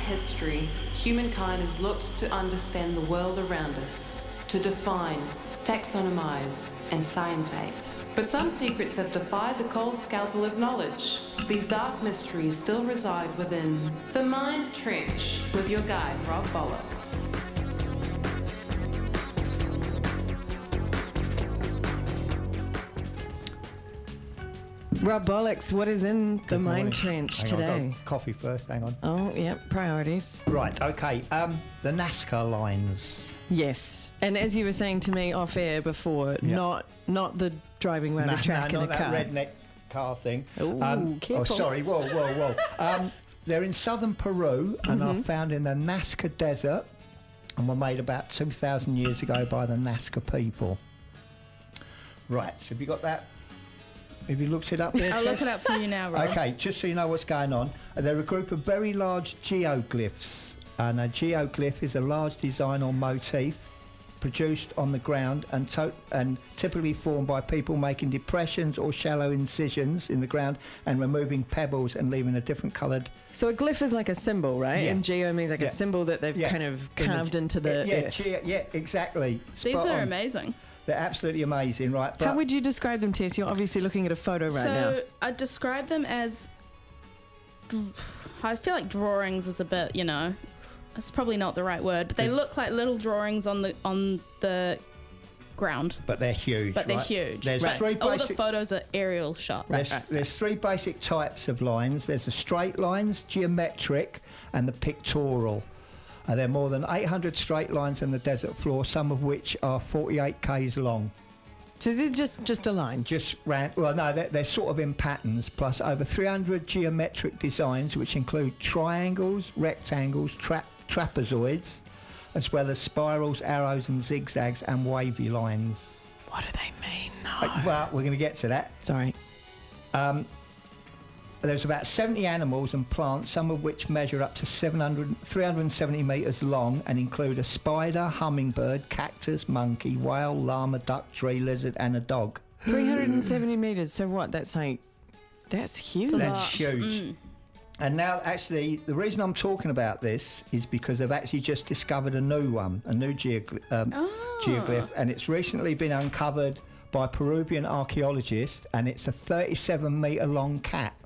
history, humankind has looked to understand the world around us, to define, taxonomize, and scientate. But some secrets have defied the cold scalpel of knowledge. These dark mysteries still reside within The Mind Trench with your guide, Rob Bollocks. Rob Bollocks, what is in the Mind Trench Hang today? on, I've got coffee first, hang on. Oh, yep, priorities. Right, okay. The NASCAR lines. Yes. And as you were saying to me off air before, not the driving around a track in a not car. that redneck car thing. Ooh, careful. Oh, sorry, whoa. They're in southern Peru and are found in the Nazca Desert and were made about 2,000 years ago by the Nazca people. Right, so have you got that? Have you looked it up there? I'll look it up for you now, Rob. Okay, just so you know what's going on. They're a group of very large geoglyphs. And a geoglyph is a large design or motif produced on the ground and typically formed by people making depressions or shallow incisions in the ground and removing pebbles and leaving a different coloured... So a glyph is like a symbol, right? Yeah. And geo means like a symbol that they've kind of carved into the earth. Yeah, exactly. These Spot are on. amazing. They're absolutely amazing, right? But How would you describe them, Tess? You're obviously looking at a photo right now. So I describe them as... I feel like drawings is a bit, it's probably not the right word, but they look like little drawings on the ground. But they're huge. But they're right? huge. There's right. three All the basic... photos are aerial shots. There's three basic types of lines. There's the straight lines, geometric, and the pictorial. There are more than 800 straight lines on the desert floor, some of which are 48 k's long. So they're just a line? Just ran. Well, no, they're sort of in patterns, plus over 300 geometric designs, which include triangles, rectangles, trapezoids, as well as spirals, arrows, and zigzags, and wavy lines. What do they mean, though? Well, we're going to get to that. Sorry. There's about 70 animals and plants, some of which measure up to 370 metres long and include a spider, hummingbird, cactus, monkey, whale, llama, duck, tree lizard and a dog. 370 metres, so what? That's huge. That's huge. And now, actually, the reason I'm talking about this is because they've actually just discovered a new one, a new geoglyph, and it's recently been uncovered by Peruvian archaeologists, and it's a 37-metre long cat.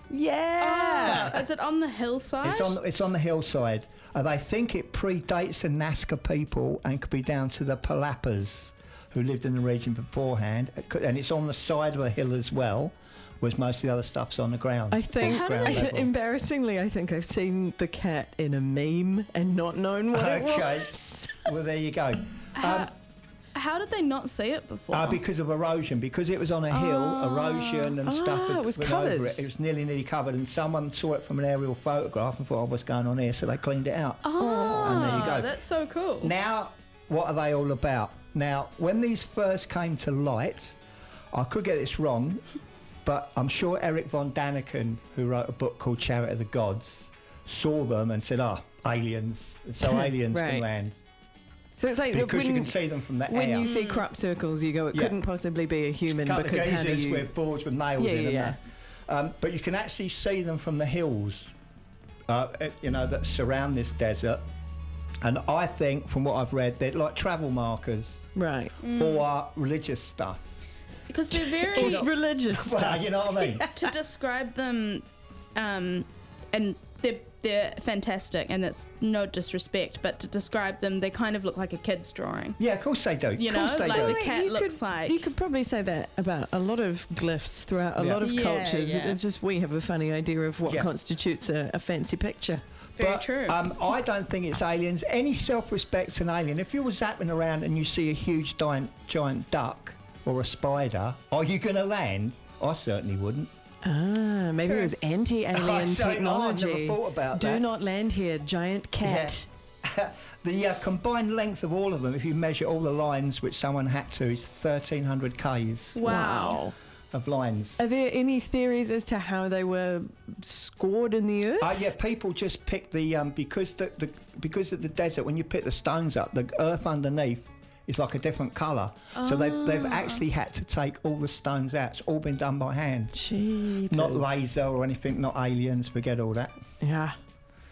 Yeah! Is it on the hillside? It's on the hillside. They think it predates the Nazca people and could be down to the Palapas, who lived in the region beforehand. And it's on the side of a hill as well, whereas most of the other stuff's on the ground. I think, embarrassingly, I think I've seen the cat in a meme and not known what it was. Well, there you go. How did they not see it before? Because of erosion. Because it was on a hill, erosion and stuff. It was went covered. over it. It was nearly covered, and someone saw it from an aerial photograph and thought, what's going on here? So they cleaned it out. And there you go. That's so cool. Now, what are they all about? Now, when these first came to light, I could get this wrong, but I'm sure Eric von Daniken, who wrote a book called Chariot of the Gods, saw them and said, aliens. So aliens Right. can land. So it's like Because you can see them from the air. when you see crop circles, you go, it couldn't possibly be a human Couple because of how do geezers you... with boards with nails in them. Yeah. But you can actually see them from the hills, that surround this desert. And I think, from what I've read, they're like travel markers. Right. Or religious stuff. Because they're very... religious stuff. Well, you know what I mean? To describe them, and they're fantastic, and it's no disrespect, but to describe them, they kind of look like a kid's drawing. Yeah, of course they do. You of course know, they like do. the cat looks like... You could probably say that about a lot of glyphs throughout a lot of cultures. Yeah. It's just we have a funny idea of what constitutes a fancy picture. Very true. I don't think it's aliens. Any self-respecting alien, if you were zapping around and you see a huge giant duck or a spider, are you going to land? I certainly wouldn't. Maybe it was anti-alien technology. I never thought about Do that. not land here, giant cat. Yeah. The combined length of all of them, if you measure all the lines which someone had to, is 1,300 k's Wow. of lines. Are there any theories as to how they were scored in the earth? Yeah, people just pick the because of the desert. When you pick the stones up, the earth underneath is like a different colour. So they've actually had to take all the stones out. It's all been done by hand. Jeepers. Not laser or anything, not aliens, forget all that. Yeah.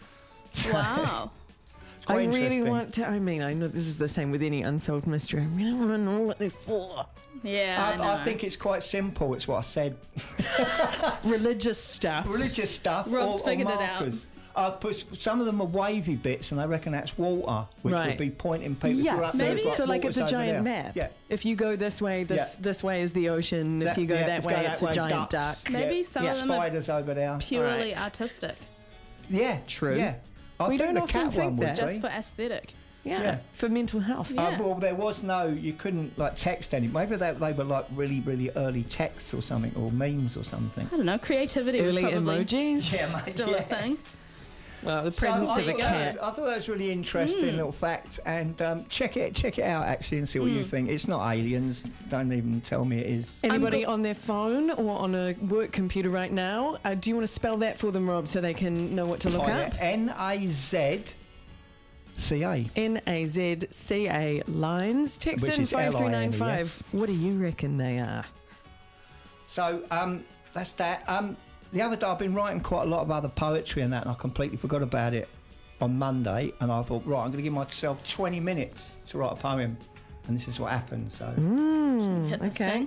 Wow. Quite I really interesting. want to. I mean, I know this is the same with any unsolved mystery. I really want to know what they're for. Yeah, I think it's quite simple. It's what I said. Religious stuff. Religious stuff. Rob's or figured it out. markers. Some of them are wavy bits, and I reckon that's water, which Right. would be pointing people. If you're Yeah, up there, maybe. it's like so like it's a water's over giant there. map. Yeah. If you go this way, this way is the ocean. If you go that way, it's a giant duck. Maybe some of them are spiders over there. purely artistic, Yeah, True. Yeah, I We think don't the often cat think one would that. just be. for aesthetic. Yeah, Yeah. for mental health. Yeah. Well, there was no. You couldn't like text any. Maybe they were like really early texts or something, or memes or something. I don't know. Creativity was Early probably emojis. Yeah, mate, still a thing. Well, the So presence of a cat. I thought that was really interesting little fact, and check it out actually and see what you think. It's not aliens. Don't even tell me it is. Anybody on their phone or on a work computer right now? Do you want to spell that for them, Rob, so they can know what to look up? NAZCA. NAZCA lines. Text Which in is 5395. yes. What do you reckon they are? So that's that. The other day I've been writing quite a lot of other poetry and that, and I completely forgot about it on Monday. And I thought, right, I'm going to give myself 20 minutes to write a poem, and this is what happened. So Hit the Okay. sting.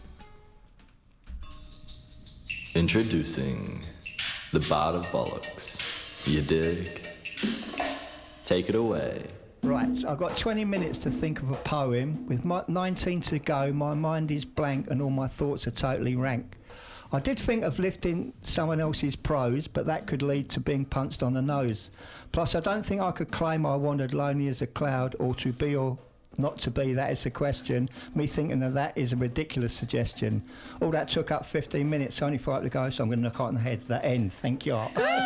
Introducing the Bard of Bollocks. You dig? Take it away. right, so I've got 20 minutes to think of a poem. With 19 to go, my mind is blank and all my thoughts are totally rank. I did think of lifting someone else's prose, but that could lead to being punched on the nose. Plus, I don't think I could claim I wandered lonely as a cloud, or to be or not to be, that is the question. Me thinking of that is a ridiculous suggestion. All that took up 15 minutes, only 5 to go, so I'm going to knock it on the head. The end. Thank you.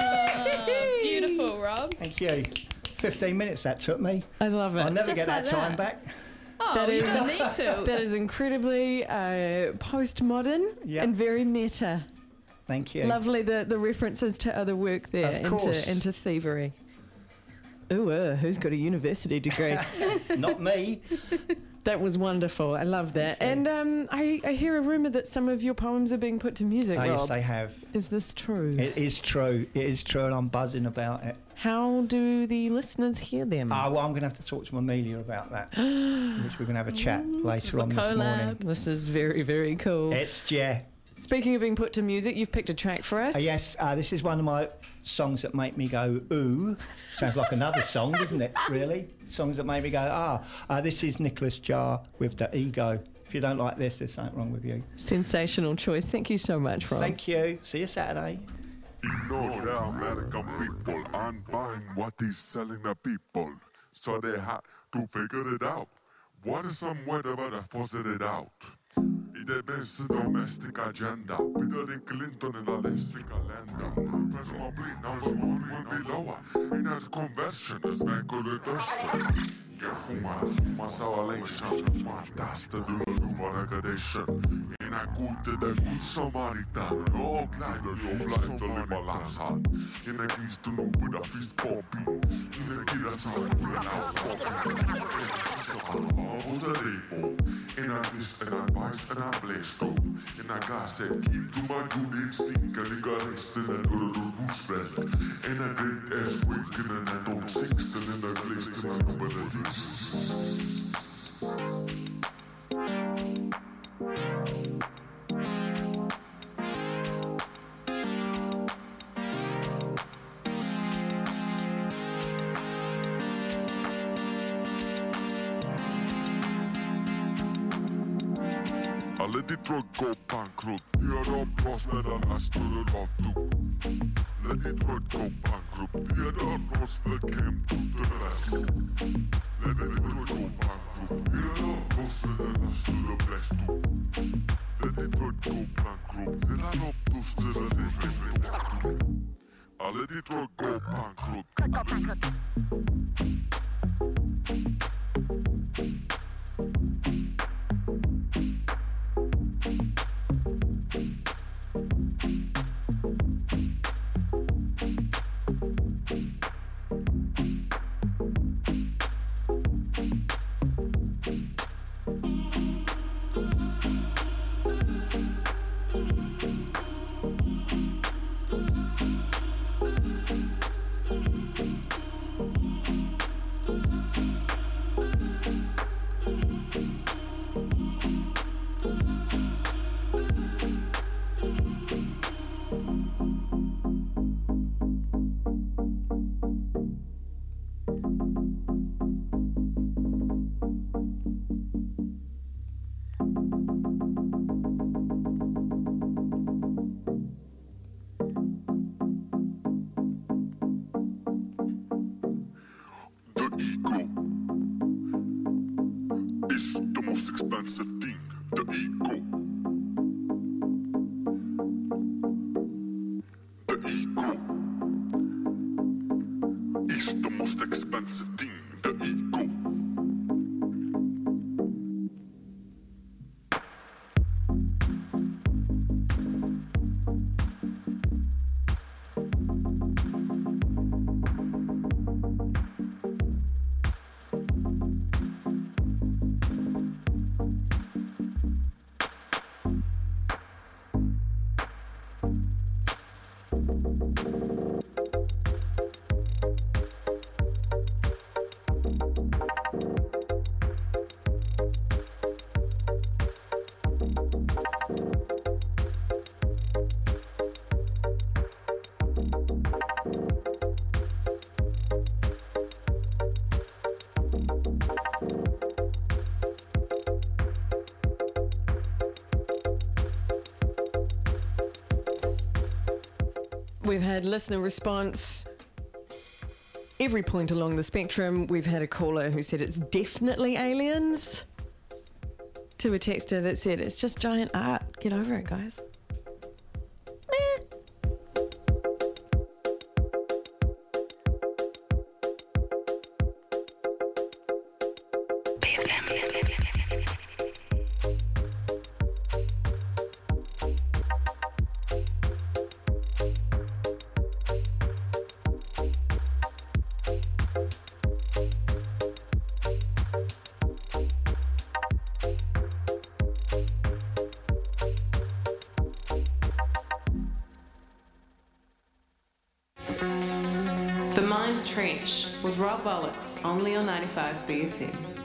Beautiful, Rob. Thank you. 15 minutes that took me. I love it. I'll never Just get that like time that. back. Oh, That you is- don't need to. That is incredibly postmodern Yeah. and very meta. Thank you. Lovely the references to other work there Of course. into thievery. Ooh, who's got a university degree? Not me. That was wonderful. I love that. And I hear a rumour that some of your poems are being put to music, Oh, yes, Rob. they have. Is this true? It is true. It is true, and I'm buzzing about it. How do the listeners hear them? Well, I'm going to have to talk to Amelia about that, which we're going to have a chat later on this morning. This is very, very cool. Yeah. Speaking of being put to music, you've picked a track for us. Yes, this is one of my songs that make me go, ooh. Sounds like another song, doesn't it, really? Songs that make me go, this is Nicholas Jar with The Ego. If you don't like this, there's something wrong with you. Sensational choice. Thank you so much, Rob. Thank you. See you Saturday. Ignore the American people and buying what he's selling the people. So they had to figure it out. What is some weather but I forced it out? Y debe ser domestic agenda. Hillary Clinton in the listing calendar. Presumably now will be lower. In his conversion is reduction. Fumas violation. That's the human aggregation. In a good Samaritan. Oh, glad you're blind to live a last hand. In a feast to know with a feast pumping. In a kid that's not with an outfucking. Who's a label? In a fish and a bites and a blaze go. In a glass and keep to my good instinct. And it got rest in a little root spread. In a great earthquake in a don't six and in a place in a number of these. I let Detroit go bankrupt. Here up lost that I stood it off too. Let Detroit go bankrupt. Here up lost that came to the rescue. Let Detroit go bankrupt. Here up lost that I stood the blessed too. Let Detroit go bankrupt. Here up lost that I didn't. I let Detroit go bankrupt. The ego is the most expensive thing. The ego. The ego is the most expensive thing. The ego. We've had listener response every point along the spectrum. We've had a caller who said it's definitely aliens, to a texter that said it's just giant art. Get over it, guys. The Mind Trench with Rob Bollocks, only on 95 BFM.